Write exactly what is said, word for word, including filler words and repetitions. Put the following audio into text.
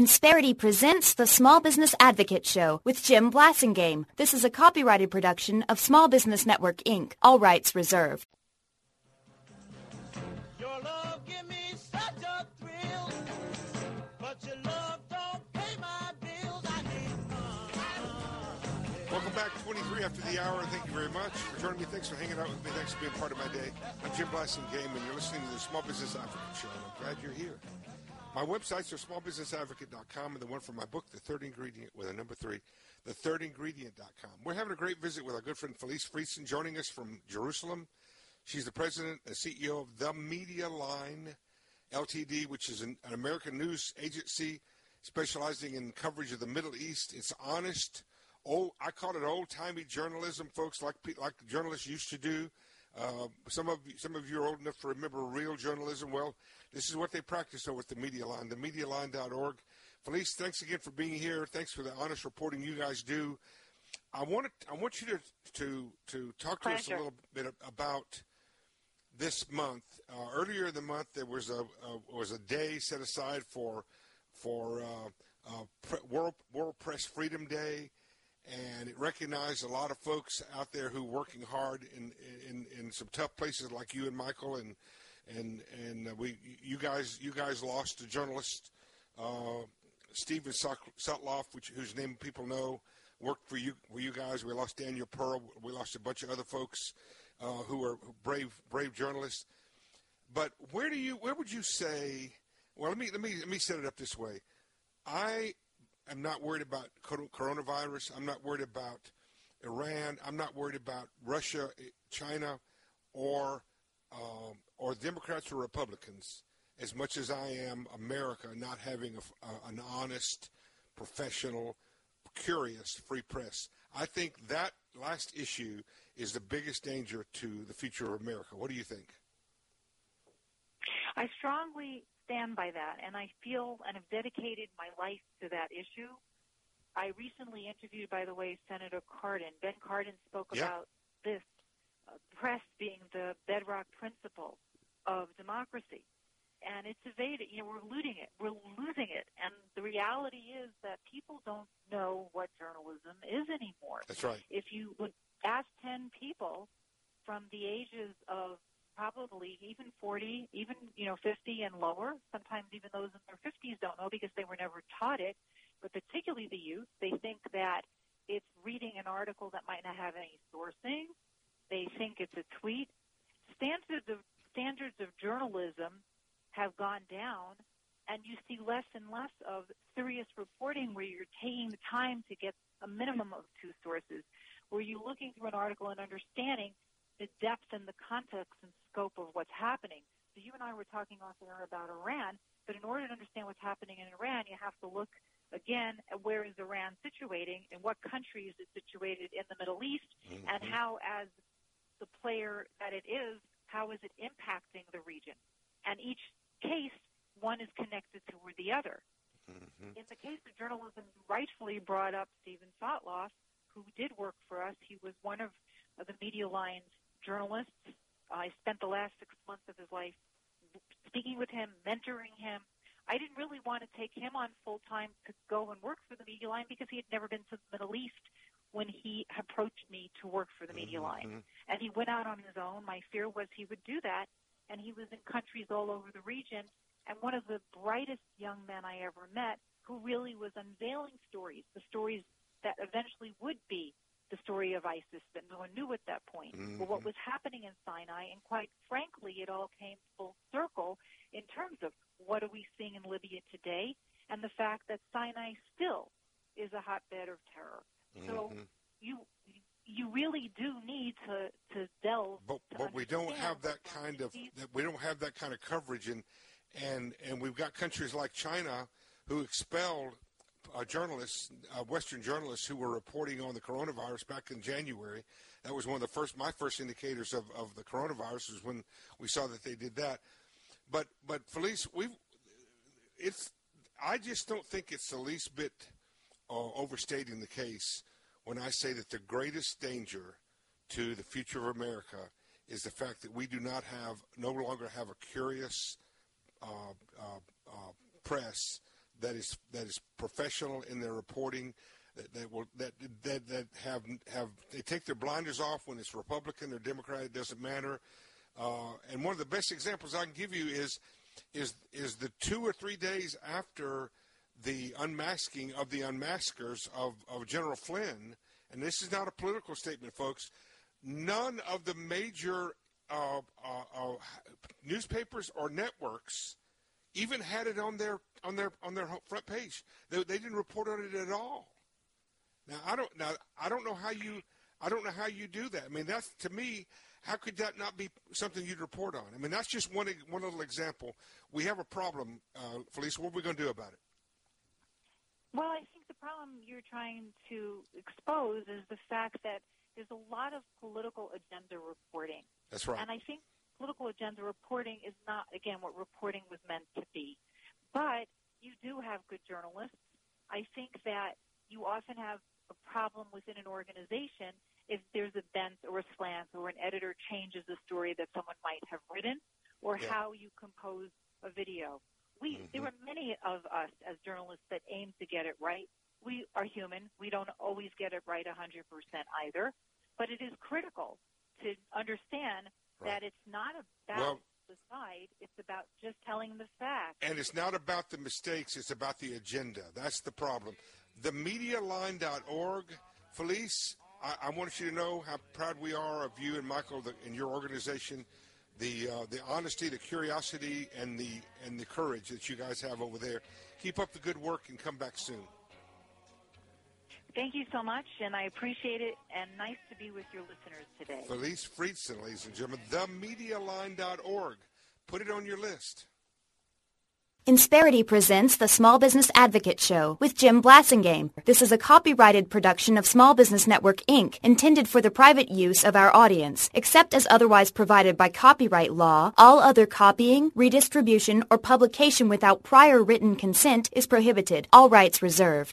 Insperity presents the Small Business Advocate Show with Jim Blasingame. This is a copyrighted production of Small Business Network, Incorporated. All rights reserved. Your love give me such a thrill, but your love don't pay my bills. I need uh, Welcome back, twenty-three after the hour. Thank you very much for joining me. Thanks for hanging out with me. Thanks for being part of my day. I'm Jim Blasingame, and you're listening to the Small Business Advocate Show, and I'm glad you're here. My websites are small business advocate dot com and the one for my book, The Third Ingredient, with a number three, the third ingredient dot com. We're having a great visit with our good friend Felice Friesen, joining us from Jerusalem. She's the president and C E O of The Media Line, L T D, which is an, an American news agency specializing in coverage of the Middle East. It's honest, old, I call it old-timey journalism, folks, like like journalists used to do. Uh, some of you, some of you are old enough to remember real journalism. Well, this is what they practice over at the Media Line, the media line dot org. Felice, thanks again for being here. Thanks for the honest reporting you guys do. I want to, I want you to to to talk to Pleasure. us a little bit about this month. Uh, earlier in the month, there was a, a was a day set aside for for uh, uh, pre- World World Press Freedom Day. And it recognized a lot of folks out there who are working hard in, in, in some tough places like you and Michael, and and and we you guys you guys lost a journalist, uh, Stephen Sutloff, which whose name people know, worked for you for you guys. We lost Daniel Pearl. We lost a bunch of other folks uh, who are brave brave journalists. But where do you where would you say? Well, let me let me let me set it up this way. I. I'm not worried about coronavirus. I'm not worried about Iran. I'm not worried about Russia, China, or um, or Democrats or Republicans as much as I am America not having a, a, an honest, professional, curious free press. I think that last issue is the biggest danger to the future of America. What do you think? I strongly stand by that, and I feel and have dedicated my life to that issue. I recently interviewed, by the way, Senator Cardin. Ben Cardin spoke yeah. about this, uh, press being the bedrock principle of democracy, and it's evaded. You know, we're looting it. We're losing it, and the reality is that people don't know what journalism is anymore. That's right. If you would ask ten people from the ages of probably even forty, even, you know, fifty and lower. Sometimes even those in their fifties don't know because they were never taught it. But particularly the youth, they think that it's reading an article that might not have any sourcing. They think it's a tweet. Standards of standards of journalism have gone down, and you see less and less of serious reporting where you're taking the time to get a minimum of two sources, where you're looking through an article and understanding the depth and the context and scope of what's happening. So you and I were talking off air about Iran, but in order to understand what's happening in Iran, you have to look, again, at where is Iran situating, and what country is it situated in the Middle East, mm-hmm. and how, as the player that it is, how is it impacting the region? And each case, one is connected to the other. Mm-hmm. In the case of journalism, you rightfully brought up Stephen Sotloff, who did work for us. He was one of, of the Media Line's journalists. I spent the last six months of his life speaking with him, mentoring him. I didn't really want to take him on full-time to go and work for the Media Line because he had never been to the Middle East when he approached me to work for the Media Line. Mm-hmm. And he went out on his own. My fear was he would do that, and he was in countries all over the region. And one of the brightest young men I ever met who really was unveiling stories, the stories that eventually would be the story of ISIS that no one knew at that point. Mm-hmm. But what was happening in Sinai, and quite frankly, it all came full circle in terms of what are we seeing in Libya today, and the fact that Sinai still is a hotbed of terror. Mm-hmm. So you you really do need to, to delve. But, to but we don't have that kind of that we don't have that kind of coverage, and and and we've got countries like China who expelled Uh, journalists, uh, Western journalists who were reporting on the coronavirus back in January. That was one of the first, my first indicators of, of the coronavirus was when we saw that they did that. But, but Felice, we've, it's, I just don't think it's the least bit uh, overstating the case when I say that the greatest danger to the future of America is the fact that we do not have, no longer have a curious uh, uh, uh, press that is that is professional in their reporting, that that will that that, that have have they take their blinders off when it's Republican or Democrat. It doesn't matter. Uh, and one of the best examples I can give you is is is the two or three days after the unmasking of the unmaskers of, of General Flynn, and this is not a political statement, folks, none of the major uh, uh, uh, newspapers or networks even had it on their on their on their front page. They, they didn't report on it at all. Now I don't now I don't know how you I don't know how you do that. I mean, that's, to me, how could that not be something you'd report on? I mean, that's just one one little example. We have a problem, uh, Felice. What are we going to do about it? Well, I think the problem you're trying to expose is the fact that there's a lot of political agenda reporting. That's right. And I think political agenda reporting is not, again, what reporting was meant to be. But you do have good journalists. I think that you often have a problem within an organization if there's a bent or a slant or an editor changes a story that someone might have written or Yeah. how you compose a video. We, Mhm. There are many of us as journalists that aim to get it right. We are human. We don't always get it right one hundred percent either. But it is critical to understand Right. that it's not about Well- the side. It's about just telling the facts. And it's not about the mistakes. It's about the agenda. That's the problem. The media line dot org, Felice, I, I want you to know how proud we are of you and Michael the, and your organization, the uh, the honesty, the curiosity, and the and the courage that you guys have over there. Keep up the good work and come back soon. Thank you so much, and I appreciate it, and nice to be with your listeners today. Felice Friedson, ladies and gentlemen, the media line dot org. Put it on your list. Insperity presents the Small Business Advocate Show with Jim Blasingame. This is a copyrighted production of Small Business Network, Incorporated, intended for the private use of our audience. Except as otherwise provided by copyright law, all other copying, redistribution, or publication without prior written consent is prohibited. All rights reserved.